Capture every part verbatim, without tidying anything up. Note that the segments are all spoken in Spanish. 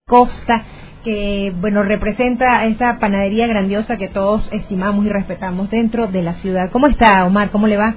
Costa, que bueno representa esa panadería grandiosa que todos estimamos y respetamos dentro de la ciudad. ¿Cómo está, Omar? ¿Cómo le va?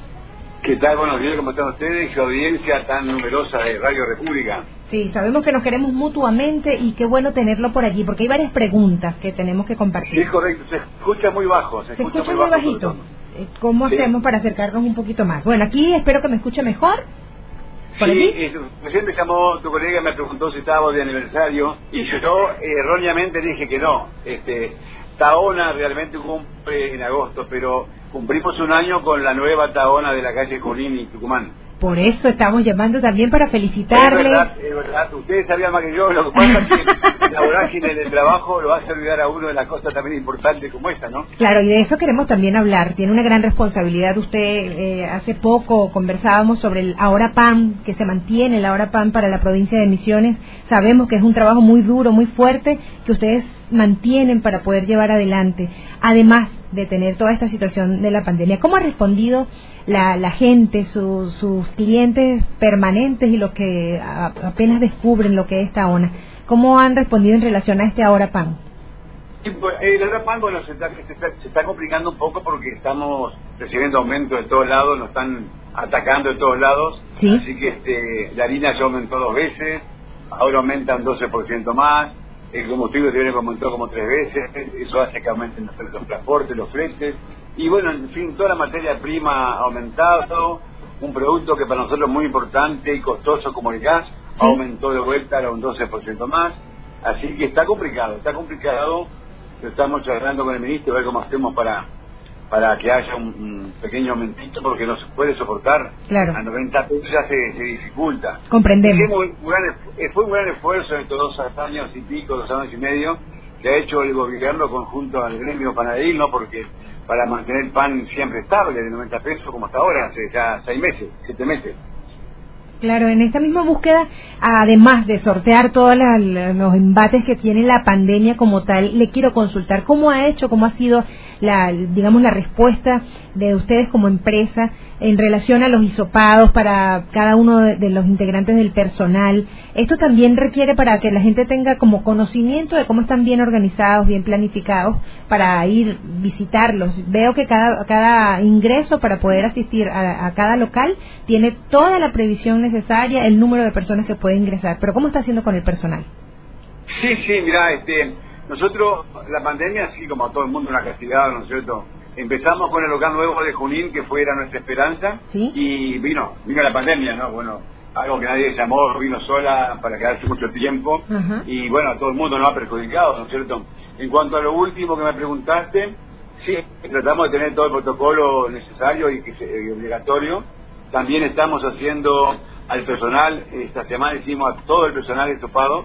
¿Qué tal? Buenos días, ¿cómo están ustedes y su audiencia tan numerosa de Radio República? Sí, sabemos que nos queremos mutuamente y qué bueno tenerlo por allí, porque hay varias preguntas que tenemos que compartir. Sí, correcto, se escucha muy bajo. Se, ¿Se escucha, escucha muy, muy bajo, bajito? ¿Cómo sí. hacemos para acercarnos un poquito más? Bueno, aquí espero que me escuche mejor. ¿Por sí, allí? eh, recién me llamó tu colega, me preguntó si estábamos de aniversario y yo eh, erróneamente dije que no. Este, Tahona realmente cumple en agosto, pero cumplimos un año con la nueva Tahona de la calle Junín y Tucumán. Por eso estamos llamando también para felicitarles. Es verdad, es verdad. Ustedes sabían más que yo. Lo que pasa es que la vorágine del trabajo lo hace olvidar a uno de las cosas también importantes como esta, ¿no? Claro, y de eso queremos también hablar. Tiene una gran responsabilidad usted. Eh, hace poco conversábamos sobre el Ahora P A M, que se mantiene el Ahora P A M para la provincia de Misiones. Sabemos que es un trabajo muy duro, muy fuerte, que ustedes mantienen para poder llevar adelante, además de tener toda esta situación de la pandemia. ¿Cómo ha respondido la, la gente, su, sus clientes permanentes y los que a, apenas descubren lo que es Tahona? ¿Cómo han respondido en relación a este Ahora P A M? Sí, pues, el Ahora P A M, bueno, se está, se, está, se está complicando un poco porque estamos recibiendo aumentos de todos lados, nos están atacando de todos lados, ¿sí? Así que este, la harina ya aumentó dos veces, ahora aumenta un doce por ciento más, el combustible tiene que aumentó como tres veces, eso hace que aumenten los, los transportes, los fletes, y bueno, en fin, toda la materia prima ha aumentado, un producto que para nosotros es muy importante y costoso como el gas, ¿sí? Aumentó de vuelta a un doce por ciento más, así que está complicado, está complicado, lo estamos charlando con el ministro, a ver cómo hacemos para para que haya un, un pequeño aumentito, porque no se puede soportar, claro. A noventa pesos ya se, se dificulta. Comprendemos. Fue un, gran, fue un gran esfuerzo en estos dos años y pico, dos años y medio, que ha hecho el gobierno conjunto al gremio panadil, ¿no? Porque para mantener el pan siempre estable de noventa pesos, como hasta ahora, hace ya seis meses, siete meses. Claro, en esta misma búsqueda, además de sortear todos la, los embates que tiene la pandemia como tal, le quiero consultar cómo ha hecho, cómo ha sido la, digamos, la respuesta de ustedes como empresa en relación a los hisopados para cada uno de, de los integrantes del personal. Esto también requiere para que la gente tenga como conocimiento de cómo están bien organizados, bien planificados para ir visitarlos. Veo que cada, cada ingreso para poder asistir a, a cada local tiene toda la previsión necesaria, el número de personas que puede ingresar. Pero ¿cómo está haciendo con el personal? Sí, sí, mira, este, nosotros, la pandemia, así como a todo el mundo, una castigada, ¿no es cierto? Empezamos con el local nuevo de Junín, que fue era nuestra esperanza, ¿sí? Y vino, vino la pandemia, ¿no? Bueno, algo que nadie llamó, vino sola para quedarse mucho tiempo, uh-huh. Y bueno, a todo el mundo nos ha perjudicado, ¿no es cierto? En cuanto a lo último que me preguntaste, sí, tratamos de tener todo el protocolo necesario y, que se, y obligatorio. También estamos haciendo al personal, esta semana hicimos a todo el personal estopado,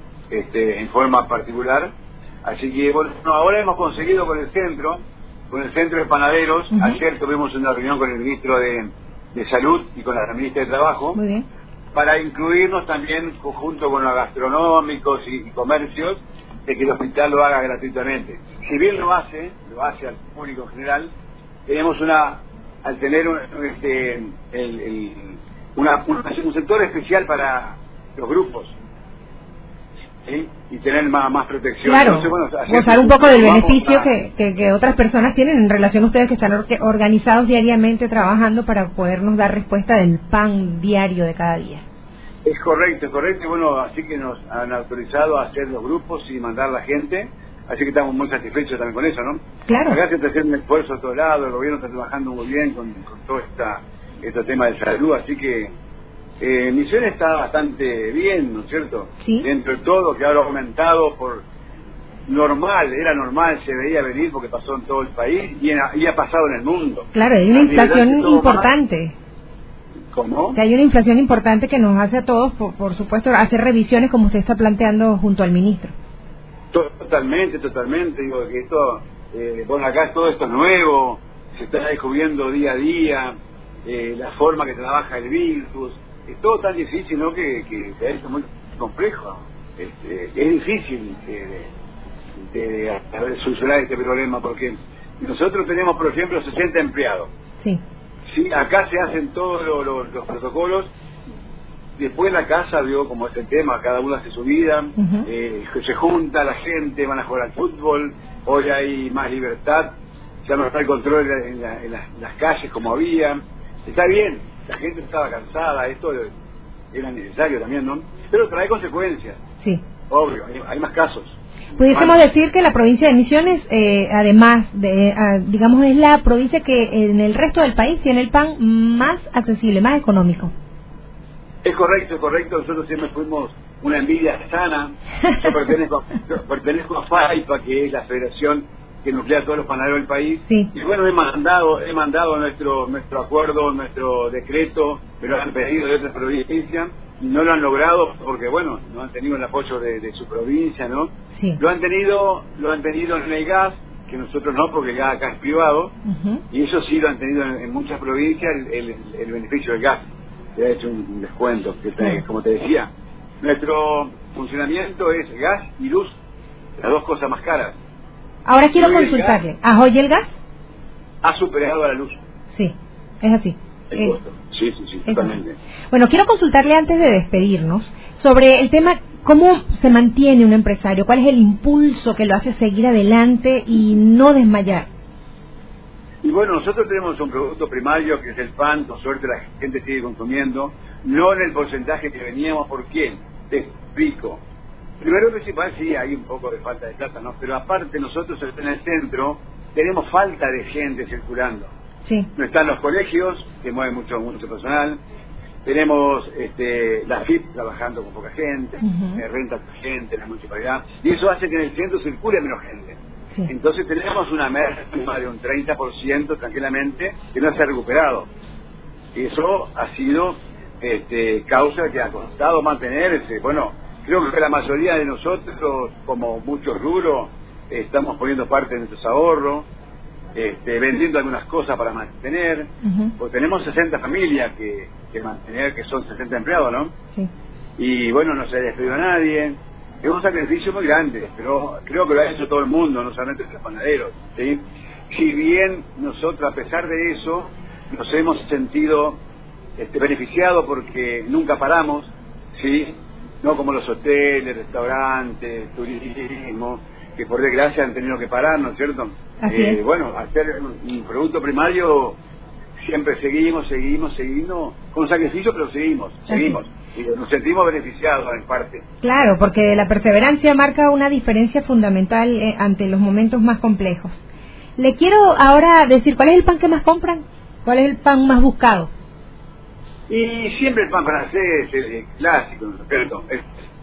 este, en forma particular, así que bueno, ahora hemos conseguido con el centro, con el centro de panaderos, uh-huh. Ayer tuvimos una reunión con el ministro de, de Salud y con la ministra de Trabajo, muy bien, para incluirnos también junto con los gastronómicos y, y comercios, de que el hospital lo haga gratuitamente. Si bien lo hace, lo hace al público en general, tenemos una, al tener un, este, el, el, una, un, un sector especial para los grupos, ¿sí? Y tener más, más protección. Claro, Entonces, bueno, gozar un poco del beneficio a... que, que, que otras personas tienen en relación a ustedes que están or organizados diariamente trabajando para podernos dar respuesta del pan diario de cada día. Es correcto, es correcto, y bueno, así que nos han autorizado a hacer los grupos y mandar la gente, así que estamos muy satisfechos también con eso, ¿no? Claro. Acá se está haciendo un esfuerzo a todos lados, el gobierno está trabajando muy bien con, con todo esta, este tema de salud, así que eh, Misiones está bastante bien, ¿no es cierto? Sí. Dentro de todo, que ahora ha aumentado por normal, era normal, se veía venir porque pasó en todo el país y, en, y ha pasado en el mundo. Claro, hay una inflación importante. Más. ¿Cómo? Que hay una inflación importante que nos hace a todos, por, por supuesto, hacer revisiones como usted está planteando junto al ministro. Totalmente, totalmente. Digo que esto, eh, bueno, acá todo esto es nuevo, se está descubriendo día a día, eh, la forma que trabaja el virus, es todo tan difícil, ¿no? Que, que, que es muy complejo. Este, es difícil de, de, de, de solucionar este problema porque nosotros tenemos, por ejemplo, sesenta empleados. Sí. Sí, acá se hacen todos los, los, los protocolos Después en la casa veo como este tema, cada uno hace su vida, uh-huh. eh, se junta la gente, van a jugar al fútbol, hoy hay más libertad, ya no está el control en, la, en, la, en las calles como había, está bien, la gente estaba cansada, esto era necesario también, ¿no? Pero trae consecuencias, sí, obvio, hay, hay más casos. Pudiésemos decir que la provincia de Misiones, eh, además de, eh, digamos, es la provincia que en el resto del país tiene el pan más accesible, más económico. Es correcto, es correcto. Nosotros siempre fuimos una envidia sana. Yo pertenezco, yo pertenezco a FAIPA, que es la federación que nuclea a todos los panaderos del país. Sí. Y bueno, he mandado, he mandado nuestro nuestro acuerdo, nuestro decreto, me lo han pedido de otras provincias. No lo han logrado porque, bueno, no han tenido el apoyo de, de su provincia, ¿no? Sí. Lo han tenido, lo han tenido en el gas, que nosotros no, porque el gas acá es privado, uh-huh. y ellos sí lo han tenido en, en muchas provincias, el, el, el beneficio del gas. Se ha hecho un descuento, que te, como te decía, nuestro funcionamiento es gas y luz, las dos cosas más caras. Ahora quiero consultarle, ¿a hoy el gas? Ha superado a la luz. Sí, es así. El eh, costo. Sí, sí, sí, totalmente. Así. Bueno, quiero consultarle antes de despedirnos sobre el tema, ¿cómo se mantiene un empresario? ¿Cuál es el impulso que lo hace seguir adelante y no desmayar? Y bueno, nosotros tenemos un producto primario que es el pan, con suerte la gente sigue consumiendo, no en el porcentaje que veníamos. ¿Por qué? Te explico. Primero principal, sí, hay un poco de falta de plata, ¿no? Pero aparte nosotros en el centro tenemos falta de gente circulando. Sí. No están los colegios, que mueven mucho, mucho personal. Tenemos este, la F I P trabajando con poca gente, uh-huh. eh, renta gente, la municipalidad. Y eso hace que en el centro circule menos gente. Sí. Entonces tenemos una merma de un treinta por ciento tranquilamente que no se ha recuperado. Y eso ha sido este, causa que ha costado mantenerse. Bueno, creo que la mayoría de nosotros, como muchos rubros, eh, estamos poniendo parte de nuestros ahorros. Este, vendiendo algunas cosas para mantener, uh-huh. pues tenemos sesenta familias que, que mantener, que son sesenta empleados, ¿no? Sí. Y bueno, no se ha despedido a nadie, es un sacrificio muy grande, pero creo que lo ha hecho todo el mundo, no solamente los panaderos, ¿sí? Si bien nosotros, a pesar de eso, nos hemos sentido este, beneficiados porque nunca paramos, ¿sí? No como los hoteles, restaurantes, turismo, que por desgracia han tenido que parar, ¿no es cierto? Así eh, es. Bueno, hacer un producto primario siempre seguimos, seguimos, seguimos, con sacrificio, pero seguimos, Así seguimos. Y nos sentimos beneficiados en parte. Claro, porque la perseverancia marca una diferencia fundamental eh, ante los momentos más complejos. Le quiero ahora decir, ¿cuál es el pan que más compran? ¿Cuál es el pan más buscado? Y siempre el pan francés, el, el clásico, ¿no es cierto? Es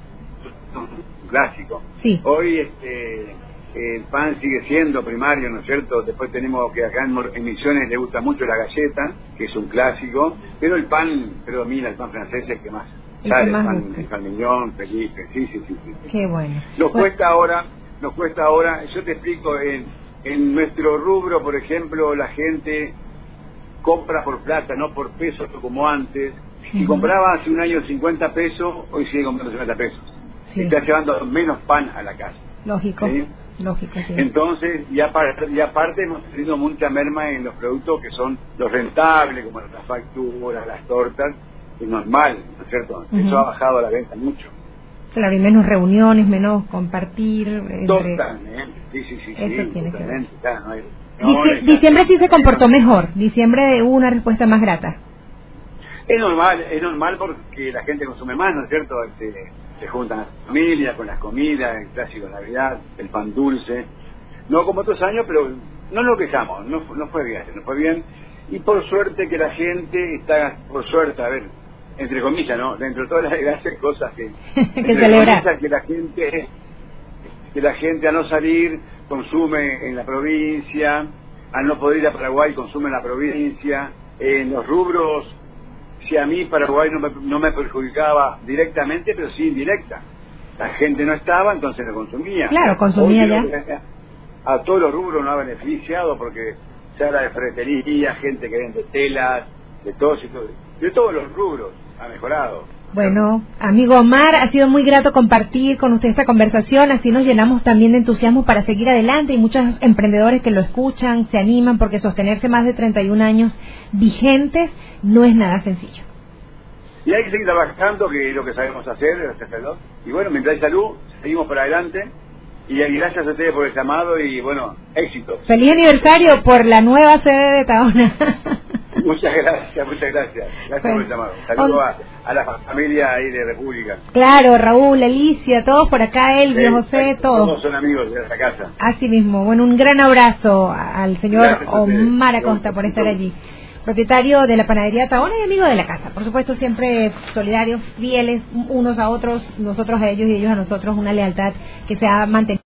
un clásico. Sí. Hoy este, el pan sigue siendo primario, ¿no es cierto? Después tenemos que acá en Misiones le gusta mucho la galleta, que es un clásico, pero el pan predomina, el pan francés es el que más el sale, que más el pan, gusta. el pan miñón, Felipe, sí, sí, sí, sí. Qué bueno. Nos bueno. cuesta ahora, nos cuesta ahora, yo te explico, en, en nuestro rubro, por ejemplo, la gente compra por plata, no por pesos como antes. Si uh-huh. compraba hace un año cincuenta pesos, hoy sigue comprando cincuenta pesos. Sí. Está llevando menos pan a la casa. Lógico, ¿sí? lógico, sí. Entonces, y aparte, y aparte hemos tenido mucha merma en los productos que son los rentables, como las facturas, las tortas, es normal, ¿no es cierto? Uh-huh. Eso ha bajado la venta mucho. Claro, y menos reuniones, menos compartir. Entre... Totalmente, sí, sí, sí, Eso sí, tiene totalmente, que ver. claro, no hay... No, Dici- diciembre sí se comportó mejor, diciembre hubo una respuesta más grata. Es normal, es normal porque la gente consume más, ¿no es cierto? Este, se juntan las familias con las comidas, el clásico de Navidad, el pan dulce. No como otros años, pero no nos quejamos, no, no fue bien, no fue bien. Y por suerte que la gente está, por suerte, a ver, entre comillas, ¿no? Dentro de todas las desgracias, cosas que... que celebrar. Que la gente, que la gente al no salir consume en la provincia, al no poder ir a Paraguay consume en la provincia, en los rubros. Si a mí Paraguay no me, no me perjudicaba directamente, pero sí indirecta. La gente no estaba, entonces lo consumía. Claro, consumía ya. A todos los rubros nos ha beneficiado porque se habla de ferretería, gente que vende telas, de todos y todo, de todos los rubros ha mejorado. Bueno, amigo Omar, ha sido muy grato compartir con usted esta conversación, así nos llenamos también de entusiasmo para seguir adelante y muchos emprendedores que lo escuchan, se animan porque sostenerse más de treinta y un años vigentes no es nada sencillo. Y hay que seguir trabajando, que es lo que sabemos hacer, y bueno, mientras hay salud, seguimos para adelante, y gracias a ustedes por el llamado, y bueno, éxito. Feliz aniversario por la nueva sede de Tahona. Muchas gracias, muchas gracias. Gracias pues, por el llamado. Saludos a, a la familia ahí de República. Claro, Raúl, Alicia, todos por acá, Elvio, sí, José, todos. Todos son amigos de esta casa. Así mismo. Bueno, un gran abrazo al señor Omar Acosta por estar allí. Propietario de la panadería Tahona y amigo de la casa. Por supuesto, siempre solidarios, fieles unos a otros, nosotros a ellos y ellos a nosotros, una lealtad que se ha mantenido.